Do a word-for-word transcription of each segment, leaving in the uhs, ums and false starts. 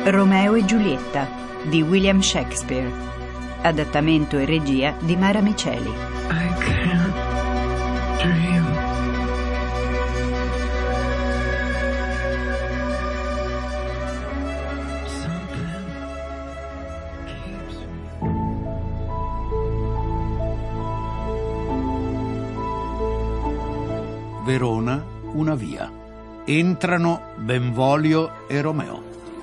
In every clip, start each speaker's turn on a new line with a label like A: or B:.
A: Romeo e Giulietta di William Shakespeare, adattamento e regia di Mara Miceli.
B: I can't dream. Something keeps
C: Verona, una via. Entrano Benvolio e Romeo.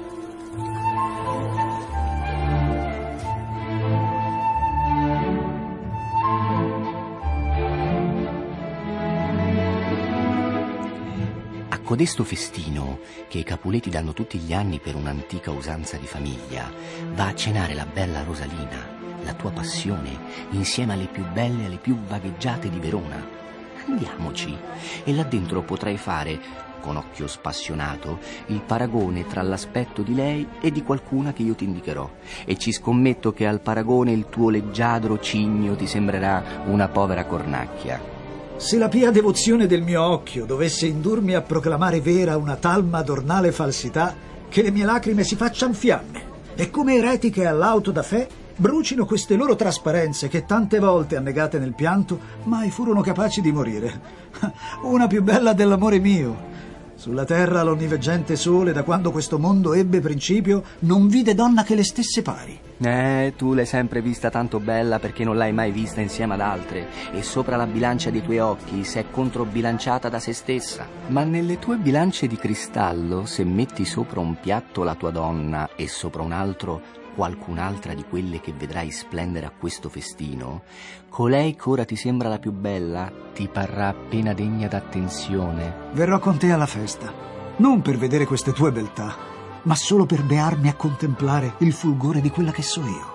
D: A codesto festino, che i Capuleti danno tutti gli anni per un'antica usanza di famiglia, va a cenare la bella Rosalina, la tua passione, insieme alle più belle e alle più vagheggiate di Verona. Andiamoci, e là dentro potrai fare, con occhio spassionato, il paragone tra l'aspetto di lei e di qualcuna che io ti indicherò, e ci scommetto che al paragone il tuo leggiadro cigno ti sembrerà una povera cornacchia.
E: Se la pia devozione del mio occhio dovesse indurmi a proclamare vera una tal madornale falsità, che le mie lacrime si faccian fiamme, e come eretiche all'auto da fè brucino queste loro trasparenze che tante volte annegate nel pianto mai furono capaci di morire. Una più bella dell'amore mio. Sulla terra l'onniveggente sole, da quando questo mondo ebbe principio, non vide donna che le stesse pari.
D: Eh, tu l'hai sempre vista tanto bella perché non l'hai mai vista insieme ad altre, e sopra la bilancia dei tuoi occhi s'è controbilanciata da se stessa. Ma nelle tue bilance di cristallo, se metti sopra un piatto la tua donna e sopra un altro qualcun'altra di quelle che vedrai splendere a questo festino, colei che ora ti sembra la più bella ti parrà appena degna d'attenzione.
E: Verrò con te alla festa, non per vedere queste tue beltà, ma solo per bearmi a contemplare il fulgore di quella che so io.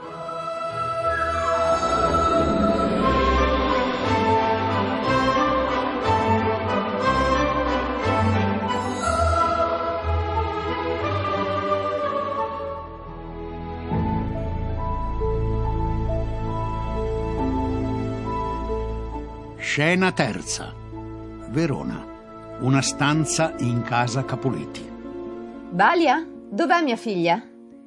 C: Scena terza. Verona. Una stanza in casa Capuleti.
F: Balia, dov'è mia figlia?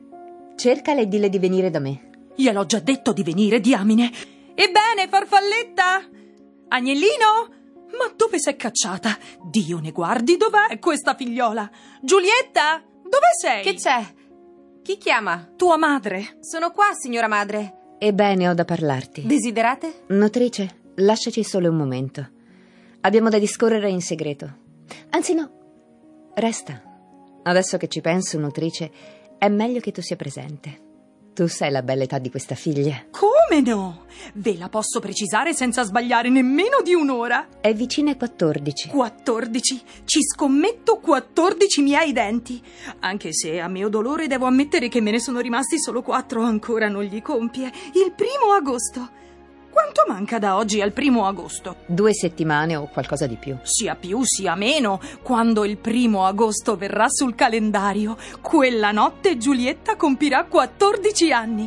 F: Cercala e dille di venire da me.
G: Gliel'ho già detto di venire, diamine. Ebbene, farfalletta? Agnellino? Ma dove sei cacciata? Dio ne guardi, dov'è questa figliola? Giulietta, dove sei?
F: Che c'è? Chi chiama?
G: Tua madre.
F: Sono qua, signora madre. Ebbene, ho da parlarti. Desiderate? Nutrice, lasciaci solo un momento. Abbiamo da discorrere in segreto. Anzi no, resta. Adesso che ci penso, nutrice, è meglio che tu sia presente. Tu sai la bella età di questa figlia.
G: Come no? Ve la posso precisare senza sbagliare nemmeno di un'ora.
F: È vicina ai quattordici.
G: Quattordici? Ci scommetto quattordici miei denti. Anche se a mio dolore devo ammettere che me ne sono rimasti solo quattro, ancora non li compie. Il primo agosto. Quanto manca da oggi al primo agosto?
F: Due settimane o qualcosa di più.
G: Sia più sia meno, quando il primo agosto verrà sul calendario, quella notte Giulietta compirà quattordici anni.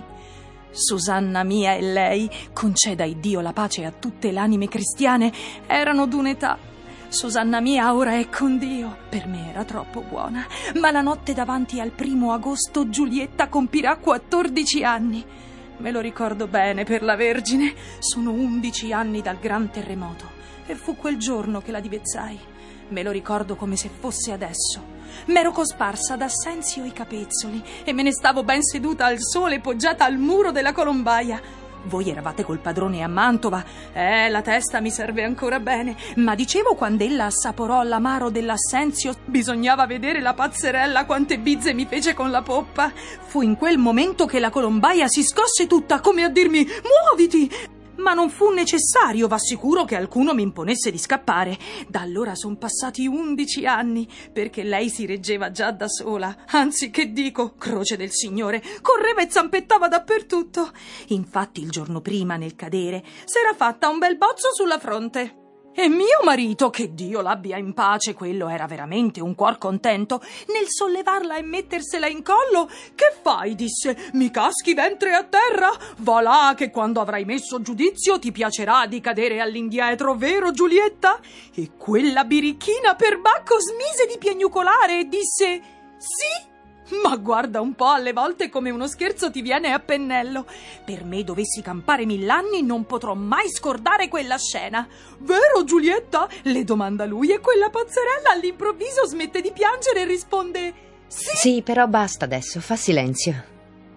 G: Susanna mia e lei, conceda Iddio la pace a tutte le anime cristiane, erano d'un'età. Susanna mia ora è con Dio, per me era troppo buona, ma la notte davanti al primo agosto Giulietta compirà quattordici anni. Me lo ricordo bene, per la Vergine. Sono undici anni dal gran terremoto e fu quel giorno che la divezzai. Me lo ricordo come se fosse adesso. M'ero cosparsa d'assenzio i capezzoli e me ne stavo ben seduta al sole, poggiata al muro della colombaia. Voi eravate col padrone a Mantova. Eh, la testa mi serve ancora bene. Ma dicevo, quando ella assaporò l'amaro dell'assenzio, bisognava vedere la pazzerella quante bizze mi fece con la poppa. Fu in quel momento che la colombaia si scosse tutta, come a dirmi: muoviti! Ma non fu necessario, v'assicuro, che alcuno mi imponesse di scappare. Da allora son passati undici anni, perché lei si reggeva già da sola. Anzi, che dico, croce del Signore, correva e zampettava dappertutto. Infatti il giorno prima, nel cadere, s'era fatta un bel bozzo sulla fronte. E mio marito, che Dio l'abbia in pace, quello era veramente un cuor contento, nel sollevarla e mettersela in collo: che fai? Disse, mi caschi ventre a terra? Va là che quando avrai messo giudizio ti piacerà di cadere all'indietro, vero Giulietta? E quella birichina per bacco smise di piagnucolare e disse, sì, Ma guarda un po', alle volte come uno scherzo ti viene a pennello. Per me, dovessi campare mill'anni, non potrò mai scordare quella scena. Vero, Giulietta? Le domanda lui e quella pazzerella all'improvviso smette di piangere e risponde: sì.
F: Sì, però basta adesso, fa silenzio.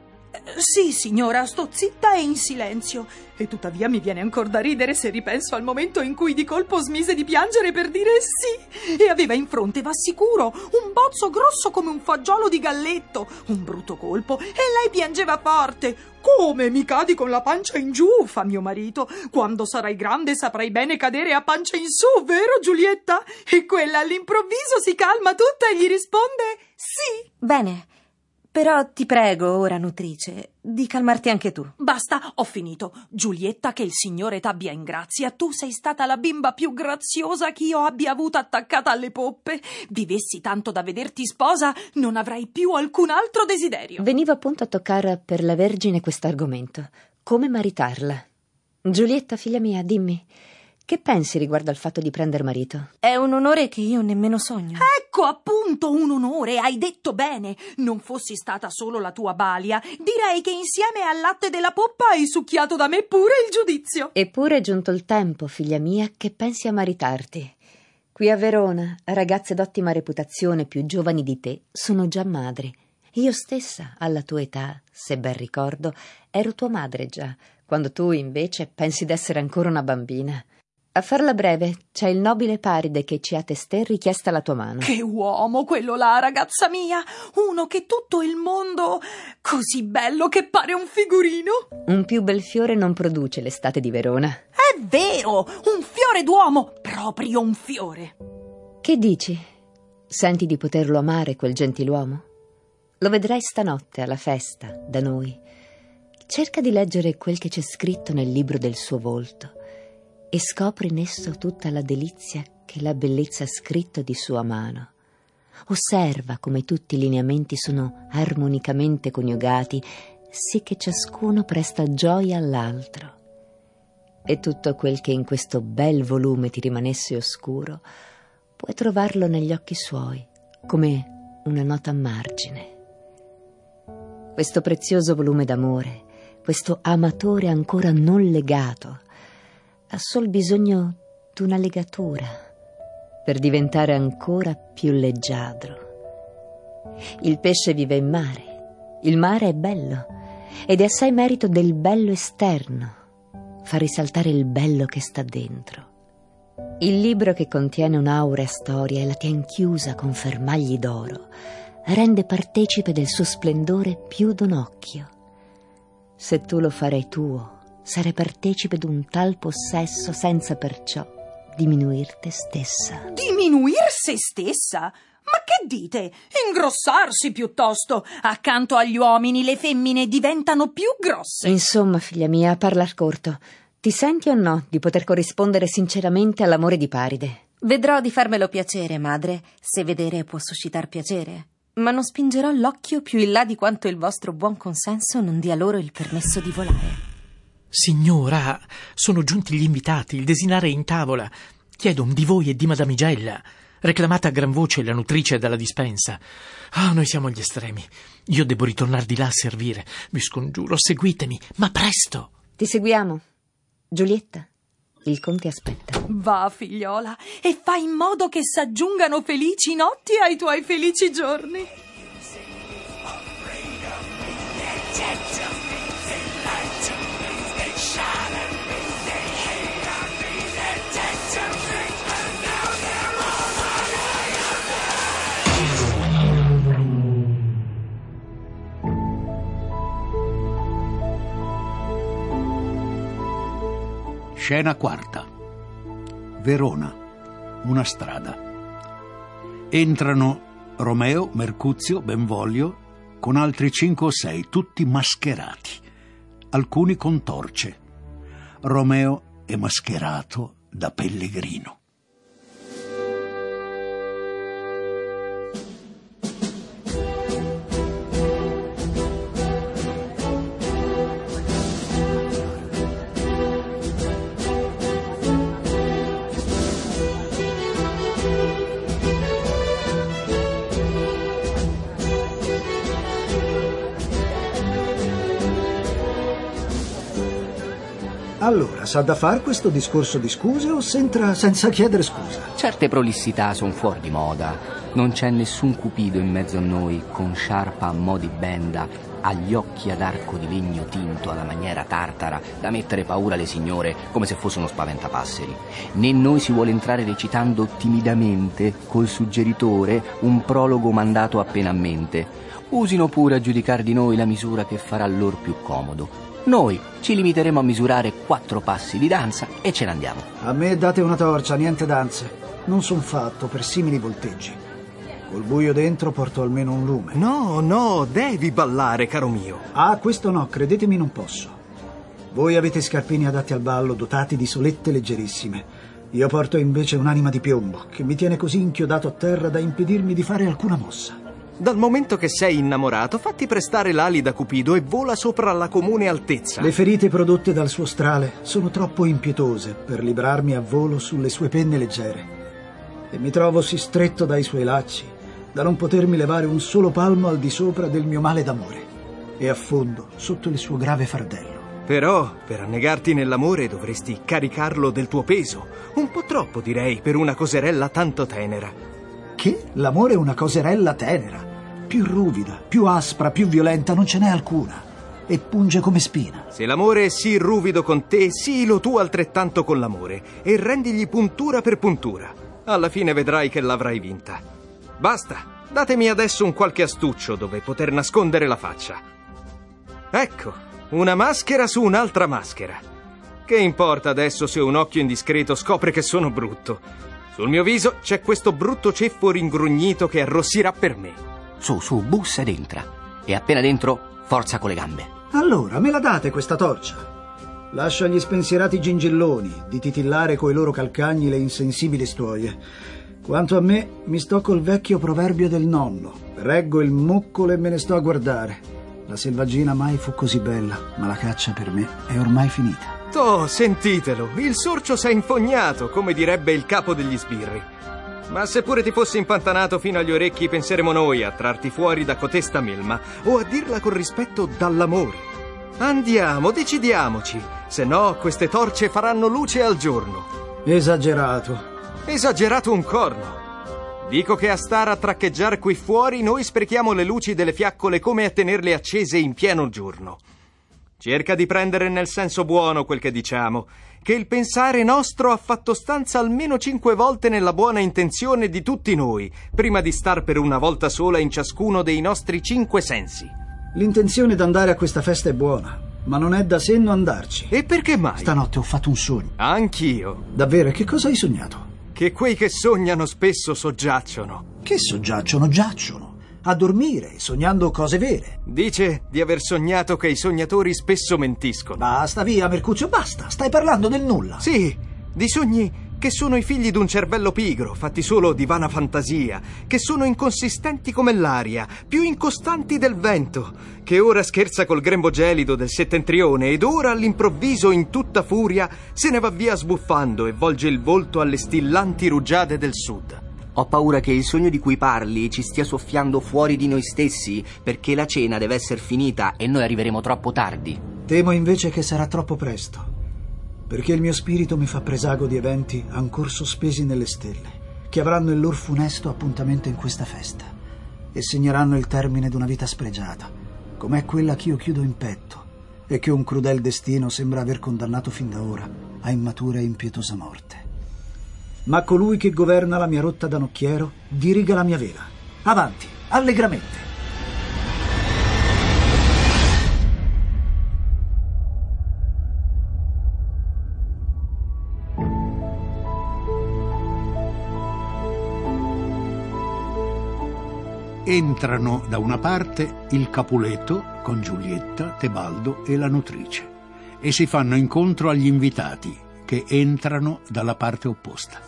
G: Sì, signora, sto zitta e in silenzio. E tuttavia mi viene ancora da ridere se ripenso al momento in cui di colpo smise di piangere per dire sì. E aveva in fronte, v'assicuro, un bozzo grosso come un fagiolo di galletto. Un brutto colpo. E lei piangeva forte. Come mi cadi con la pancia in giù, fa mio marito. Quando sarai grande saprai bene cadere a pancia in su, vero, Giulietta? E quella all'improvviso si calma tutta e gli risponde sì.
H: Bene. Però ti prego, ora nutrice, di calmarti anche tu.
G: Basta, ho finito. Giulietta, che il Signore t'abbia in grazia. Tu sei stata la bimba più graziosa che io abbia avuto attaccata alle poppe. Vivessi tanto da vederti sposa, non avrai più alcun altro desiderio.
F: Venivo appunto a toccare per la Vergine quest'argomento. Come maritarla. Giulietta, figlia mia, dimmi, che pensi riguardo al fatto di prender marito?
H: È un onore che io nemmeno sogno.
G: Ecco, appunto, un onore, hai detto bene. Non fossi stata solo la tua balia, direi che insieme al latte della poppa hai succhiato da me pure il giudizio.
F: Eppure è giunto il tempo, figlia mia, che pensi a maritarti. Qui a Verona, ragazze d'ottima reputazione più giovani di te sono già madri. Io stessa, alla tua età, se ben ricordo, ero tua madre già, quando tu invece pensi d'essere ancora una bambina. A farla breve, c'è il nobile Paride che ci ha testé richiesta la tua mano.
G: Che uomo quello là, ragazza mia! Uno che tutto il mondo così bello che pare un figurino.
F: Un più bel fiore non produce l'estate di Verona.
G: È vero, un fiore d'uomo, proprio un fiore.
F: Che dici? Senti di poterlo amare quel gentiluomo? Lo vedrai stanotte alla festa, da noi. Cerca di leggere quel che c'è scritto nel libro del suo volto e scopri in esso tutta la delizia che la bellezza ha scritto di sua mano. Osserva come tutti i lineamenti sono armonicamente coniugati, sì che ciascuno presta gioia all'altro. E tutto quel che in questo bel volume ti rimanesse oscuro, puoi trovarlo negli occhi suoi, come una nota a margine. Questo prezioso volume d'amore, questo amatore ancora non legato, ha sol bisogno d'una legatura per diventare ancora più leggiadro. Il pesce vive in mare, il mare è bello ed è assai merito del bello esterno, fa risaltare il bello che sta dentro. Il libro che contiene un'aurea storia e la tien chiusa con fermagli d'oro rende partecipe del suo splendore più d'un occhio. Se tu lo farai tuo, sarai partecipe d'un tal possesso senza perciò diminuir te stessa.
G: Diminuir se stessa? Ma che dite? Ingrossarsi piuttosto. Accanto agli uomini le femmine diventano più grosse.
F: Insomma, figlia mia, a parlar corto, ti senti o no di poter corrispondere sinceramente all'amore di Paride?
H: Vedrò di farmelo piacere, madre, se vedere può suscitar piacere. Ma non spingerò l'occhio più in là di quanto il vostro buon consenso non dia loro il permesso di volare.
I: Signora, sono giunti gli invitati, il desinare è in tavola. Chiedono di voi e di Madamigella. Reclamata a gran voce la nutrice dalla dispensa. Ah, noi siamo agli estremi. Io devo ritornare di là a servire. Vi scongiuro, seguitemi, ma presto.
F: Ti seguiamo. Giulietta, il conte aspetta.
G: Va, figliola, e fai in modo che s'aggiungano felici notti ai tuoi felici giorni.
C: Scena quarta. Verona, una strada. Entrano Romeo, Mercuzio, Benvolio, con altri cinque o sei, tutti mascherati, alcuni con torce. Romeo è mascherato da pellegrino.
E: Allora, s'ha da far questo discorso di scuse o s'entra senza chiedere scusa?
D: Certe prolissità sono fuori di moda. Non c'è nessun cupido in mezzo a noi, con sciarpa a mo' di benda, agli occhi ad arco di legno tinto alla maniera tartara, da mettere paura alle signore come se fosse uno spaventapasseri. Né noi si vuole entrare recitando timidamente, col suggeritore, un prologo mandato appena a mente. Usino pure a giudicare di noi la misura che farà loro più comodo. Noi ci limiteremo a misurare quattro passi di danza e ce ne andiamo.
E: A me date una torcia, niente danze. Non son fatto per simili volteggi. Col buio dentro porto almeno un lume.
J: No, no, devi ballare, caro mio.
E: Ah, questo no, credetemi, non posso. Voi avete scarpini adatti al ballo, dotati di solette leggerissime. Io porto invece un'anima di piombo, che mi tiene così inchiodato a terra da impedirmi di fare alcuna mossa.
J: Dal momento che sei innamorato, fatti prestare l'ali da Cupido e vola sopra la comune altezza.
E: Le ferite prodotte dal suo strale sono troppo impietose per librarmi a volo sulle sue penne leggere. E mi trovo sì stretto dai suoi lacci da non potermi levare un solo palmo al di sopra del mio male d'amore. E affondo sotto il suo grave fardello.
J: Però, per annegarti nell'amore, dovresti caricarlo del tuo peso. Un po' troppo, direi, per una coserella tanto tenera.
E: Che? L'amore è una coserella tenera. Più ruvida, più aspra, più violenta non ce n'è alcuna. E punge come spina.
J: Se l'amore è sì ruvido con te, silo tu altrettanto con l'amore. E rendigli puntura per puntura. Alla fine vedrai che l'avrai vinta. Basta, datemi adesso un qualche astuccio dove poter nascondere la faccia. Ecco, una maschera su un'altra maschera. Che importa adesso se un occhio indiscreto scopre che sono brutto? Sul mio viso c'è questo brutto ceffo ringrugnito che arrossirà per me.
D: Su, su, bussa ed entra. E appena dentro, forza con le gambe.
E: Allora, me la date questa torcia? Lascia agli spensierati gingilloni di titillare coi loro calcagni le insensibili stuoie. Quanto a me, mi sto col vecchio proverbio del nonno. Reggo il moccolo e me ne sto a guardare. La selvaggina mai fu così bella, ma la caccia per me è ormai finita.
J: Oh, sentitelo, il sorcio s'è infognato, come direbbe il capo degli sbirri. Ma seppure ti fossi impantanato fino agli orecchi, penseremo noi a trarti fuori da cotesta melma, o a dirla con rispetto dall'amore. Andiamo, decidiamoci, se no queste torce faranno luce al giorno.
E: Esagerato.
J: Esagerato un corno. Dico che a stare a traccheggiar qui fuori noi sprechiamo le luci delle fiaccole come a tenerle accese in pieno giorno. Cerca di prendere nel senso buono quel che diciamo, che il pensare nostro ha fatto stanza almeno cinque volte nella buona intenzione di tutti noi, prima di star per una volta sola in ciascuno dei nostri cinque sensi.
E: L'intenzione d'andare a questa festa è buona, ma non è da senno andarci.
J: E perché mai?
E: Stanotte ho fatto un sogno.
J: Anch'io.
E: Davvero? Che cosa hai sognato?
J: Che quei che sognano spesso soggiacciono.
E: Che soggiacciono? Giacciono. A dormire, sognando cose vere.
J: Dice di aver sognato che i sognatori spesso mentiscono.
E: Basta, via, Mercuzio, basta. Stai parlando del nulla.
J: Sì, di sogni che sono i figli d'un cervello pigro, fatti solo di vana fantasia, che sono inconsistenti come l'aria, più incostanti del vento, che ora scherza col grembo gelido del settentrione ed ora all'improvviso in tutta furia se ne va via sbuffando e volge il volto alle stillanti rugiade del sud.
D: Ho paura che il sogno di cui parli ci stia soffiando fuori di noi stessi, perché la cena deve essere finita e noi arriveremo troppo tardi.
E: Temo invece che sarà troppo presto, perché il mio spirito mi fa presago di eventi ancor sospesi nelle stelle, che avranno il loro funesto appuntamento in questa festa e segneranno il termine d'una vita spregiata, com'è quella che io chiudo in petto e che un crudel destino sembra aver condannato fin da ora a immatura e impietosa morte. Ma colui che governa la mia rotta da nocchiero diriga la mia vela. Avanti, allegramente.
C: Entrano da una parte il Capuleto con Giulietta, Tebaldo e la nutrice e si fanno incontro agli invitati che entrano dalla parte opposta.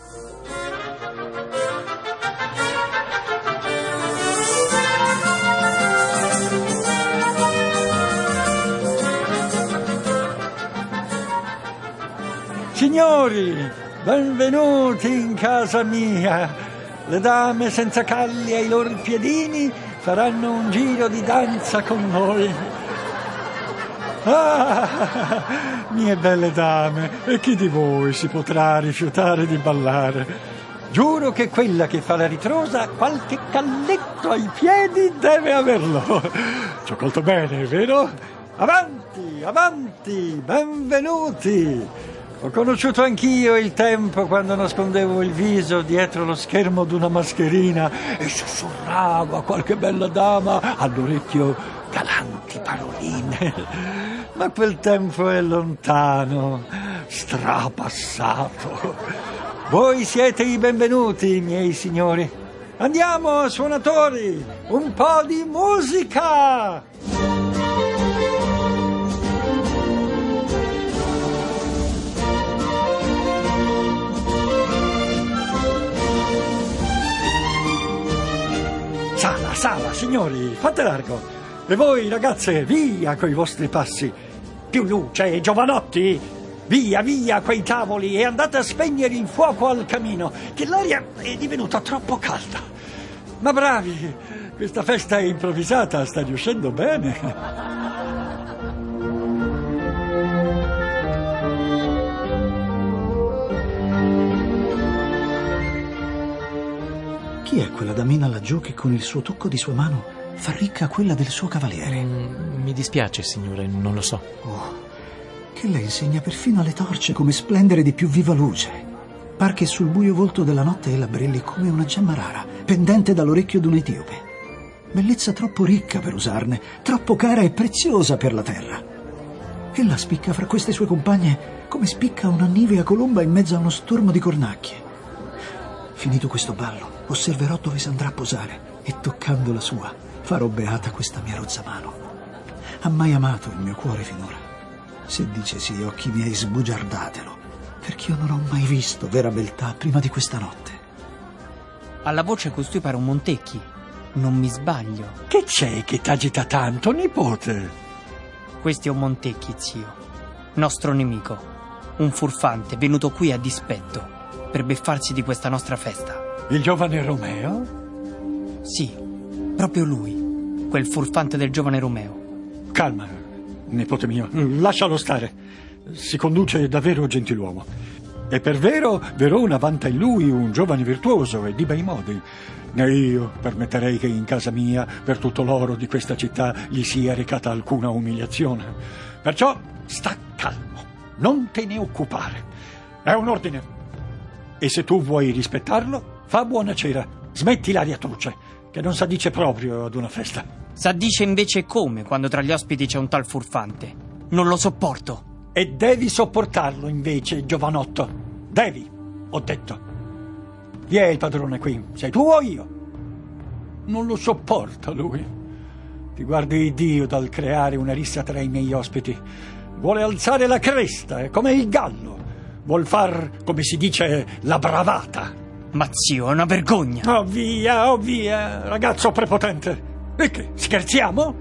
K: Signori, benvenuti in casa mia. Le dame senza calli ai loro piedini faranno un giro di danza con voi. Ah, mie belle dame, e chi di voi si potrà rifiutare di ballare? Giuro che quella che fa la ritrosa qualche calletto ai piedi deve averlo. Ci ho colto bene, vero? Avanti, avanti, benvenuti. Ho conosciuto anch'io il tempo quando nascondevo il viso dietro lo schermo d'una mascherina e sussurravo a qualche bella dama all'orecchio galanti paroline. Ma quel tempo è lontano, strapassato. Voi siete i benvenuti, miei signori. Andiamo, suonatori, un po' di musica! Sala, sala, signori, fate largo. E voi, ragazze, via coi vostri passi. Più luce, giovanotti! Via, via quei tavoli e andate a spegnere il fuoco al camino, che l'aria è divenuta troppo calda. Ma bravi, questa festa improvvisata sta riuscendo bene.
E: Chi è quella damina laggiù che con il suo tocco di sua mano fa ricca quella del suo cavaliere?
I: Mm, mi dispiace, signore, non lo so.
E: Oh, che lei insegna perfino alle torce come splendere di più viva luce. Par che sul buio volto della notte ella brilli come una gemma rara, pendente dall'orecchio d'un etiope. Bellezza troppo ricca per usarne, troppo cara e preziosa per la terra. Ella spicca fra queste sue compagne come spicca una nivea colomba in mezzo a uno stormo di cornacchie. Finito questo ballo, osserverò dove s'andrà a posare e, toccando la sua, farò beata questa mia rozza mano. Ha mai amato il mio cuore finora? Se dice sì, occhi miei, sbugiardatelo, perché io non ho mai visto vera beltà prima di questa notte.
L: Alla voce costui pare un Montecchi, non mi sbaglio.
K: Che c'è che t'agita tanto, nipote?
L: Questo è un Montecchi, zio, nostro nemico, un furfante venuto qui a dispetto per beffarsi di questa nostra festa.
K: Il giovane Romeo?
L: Sì, proprio lui, quel furfante del giovane Romeo.
K: Calma, nipote mio, lascialo stare. Si conduce davvero gentiluomo. E per vero, Verona vanta in lui un giovane virtuoso e di bei modi. Né io permetterei che in casa mia, per tutto l'oro di questa città, gli sia recata alcuna umiliazione. Perciò sta calmo, non te ne occupare. È un ordine. E se tu vuoi rispettarlo, fa buona cera. Smetti l'aria truce, che non s'addice proprio ad una festa.
L: S'addice invece come quando tra gli ospiti c'è un tal furfante. Non lo sopporto.
K: E devi sopportarlo invece, giovanotto. Devi, ho detto. Chi è il padrone qui? Sei tu o io? Non lo sopporta lui. Ti guardi Dio dal creare una rissa tra i miei ospiti. Vuole alzare la cresta, è come il gallo. Vuol far, come si dice, la bravata.
L: Ma zio, è una vergogna.
K: Oh via, oh via, ragazzo prepotente. E che, scherziamo?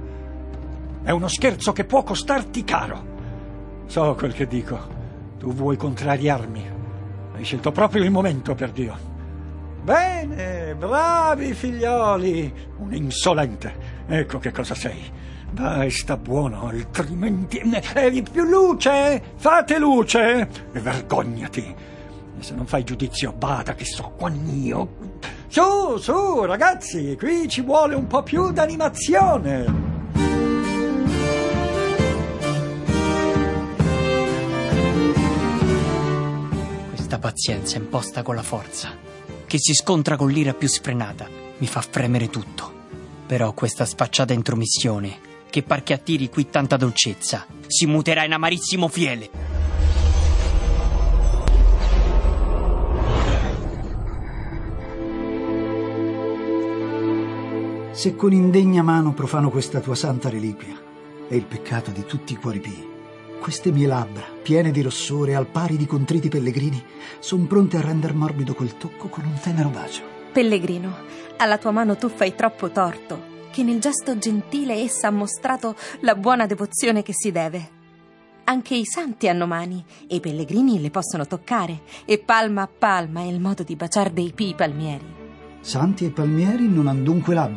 K: È uno scherzo che può costarti caro. So quel che dico. Tu vuoi contrariarmi. Hai scelto proprio il momento, per Dio. Bene, bravi figlioli. Un insolente. Ecco che cosa sei. Dai, sta buono, altrimenti... Eh, più luce! Fate luce! E vergognati. E se non fai giudizio, bada che so qua io. Su, su, ragazzi, qui ci vuole un po' più d'animazione.
L: Questa pazienza imposta con la forza, che si scontra con l'ira più sfrenata, mi fa fremere tutto. Però questa sfacciata intromissione, che par che attiri qui tanta dolcezza, si muterà in amarissimo fiele.
E: Se con indegna mano profano questa tua santa reliquia, è il peccato di tutti i cuori pii. Queste mie labbra, piene di rossore, al pari di contriti pellegrini, son pronte a render morbido quel tocco con un tenero bacio.
H: Pellegrino, alla tua mano tu fai troppo torto, che nel gesto gentile essa ha mostrato la buona devozione che si deve. Anche i santi hanno mani, e i pellegrini le possono toccare, e palma a palma è il modo di baciar dei pii palmieri.
E: Santi e palmieri non han dunque labbra?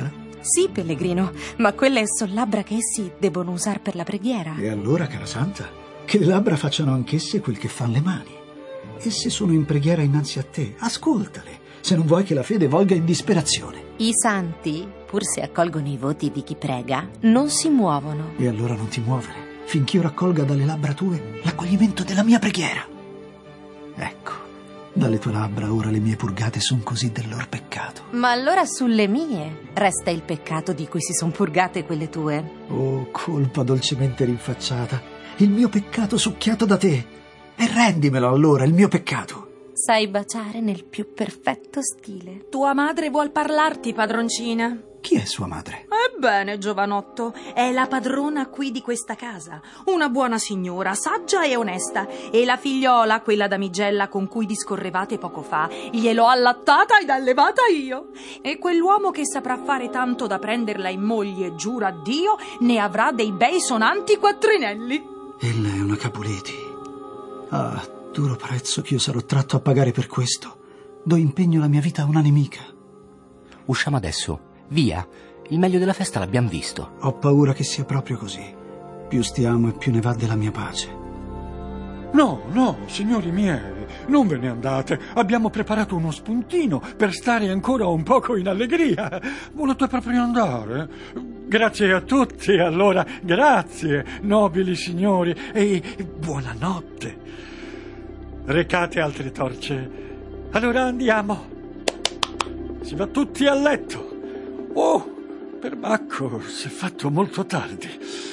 H: Sì, Pellegrino, ma quelle son labbra che essi debbono usare per la preghiera.
E: E allora, cara santa, che le labbra facciano anch'esse quel che fan le mani. Esse sono in preghiera innanzi a te, ascoltale, se non vuoi che la fede volga in disperazione.
H: I santi, pur se accolgono i voti di chi prega, non si muovono.
E: E allora non ti muovere, finché io raccolga dalle labbra tue l'accoglimento della mia preghiera. Ecco, dalle tue labbra ora le mie purgate son così del lor peccato.
H: Ma allora sulle mie resta il peccato di cui si son purgate quelle tue.
E: Oh, colpa dolcemente rinfacciata, il mio peccato succhiato da te. E rendimelo allora, il mio peccato.
H: Sai baciare nel più perfetto stile.
G: Tua madre vuol parlarti, padroncina.
E: Chi è sua madre?
G: Ebbene, giovanotto, è la padrona qui di questa casa. Una buona signora, saggia e onesta. E la figliola, quella damigella con cui discorrevate poco fa, gliel'ho allattata ed allevata io. E quell'uomo che saprà fare tanto da prenderla in moglie, giura a Dio, ne avrà dei bei sonanti quattrinelli.
E: Ella è una Capuleti. Ah, duro prezzo che io sarò tratto a pagare per questo. Do impegno la mia vita a una nemica.
D: Usciamo adesso. Via, il meglio della festa l'abbiamo visto.
E: Ho paura che sia proprio così. Più stiamo e più ne va della mia pace.
K: No, no, signori miei, non ve ne andate. Abbiamo preparato uno spuntino per stare ancora un poco in allegria. Volete proprio andare? Grazie a tutti, allora, grazie, nobili signori, e buonanotte. Recate altre torce. Allora andiamo. Si va tutti a letto. Oh, perbacco, si è fatto molto tardi.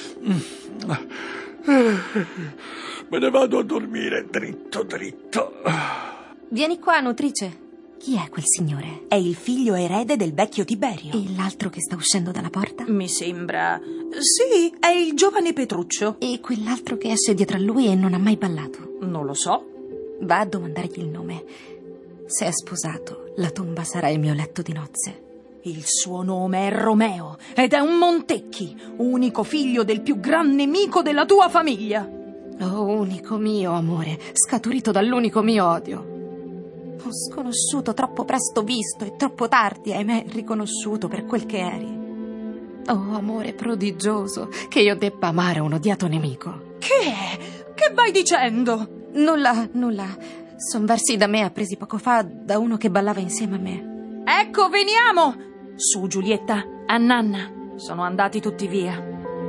K: Me ne vado a dormire dritto dritto.
H: Vieni qua, nutrice. Chi è quel signore?
G: È il figlio erede del vecchio Tiberio.
H: E l'altro che sta uscendo dalla porta?
G: Mi sembra... Sì, è il giovane Petruccio.
H: E quell'altro che esce dietro a lui e non ha mai ballato?
G: Non lo so.
H: Va a domandargli il nome. Se è sposato, la tomba sarà il mio letto di nozze.
G: Il suo nome è Romeo ed è un Montecchi, unico figlio del più gran nemico della tua famiglia.
H: Oh, unico mio amore, scaturito dall'unico mio odio. Ho sconosciuto, troppo presto visto e troppo tardi, ahimè, riconosciuto per quel che eri. Oh, amore prodigioso, che io debba amare un odiato nemico.
G: Che è? Che vai dicendo?
H: Nulla, nulla. Son versi da me appresi poco fa da uno che ballava insieme a me.
G: Ecco, veniamo! Su, Giulietta, a nanna. Sono andati tutti via.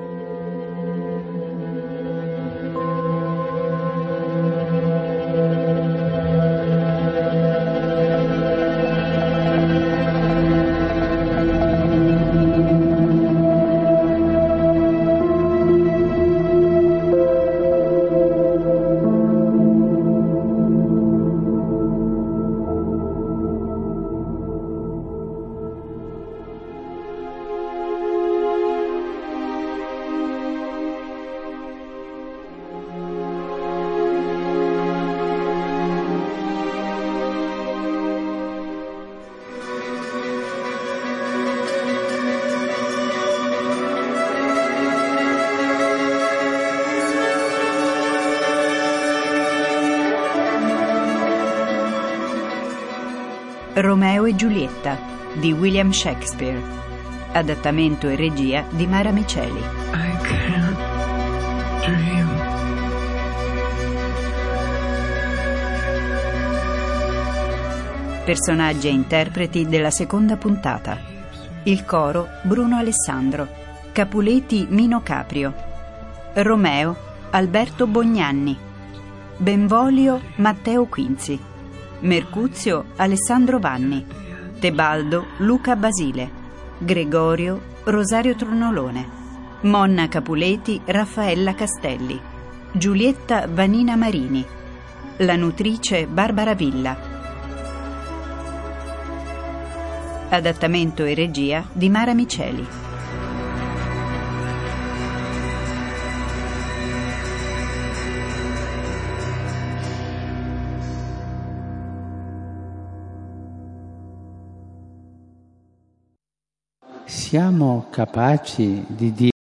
A: Romeo e Giulietta di William Shakespeare. Adattamento e regia di Mara Miceli.
B: I can't dream.
A: Personaggi e interpreti della seconda puntata. Il coro Bruno Alessandro. Capuleti Mino Caprio. Romeo Alberto Bognanni. Benvolio Matteo Quinzi. Mercuzio Alessandro Vanni. Tebaldo Luca Basile. Gregorio Rosario Tronolone. Monna Capuleti Raffaella Castelli. Giulietta Vanina Marini. La nutrice Barbara Villa. Adattamento e regia di Mara Miceli.
M: Siamo capaci di dire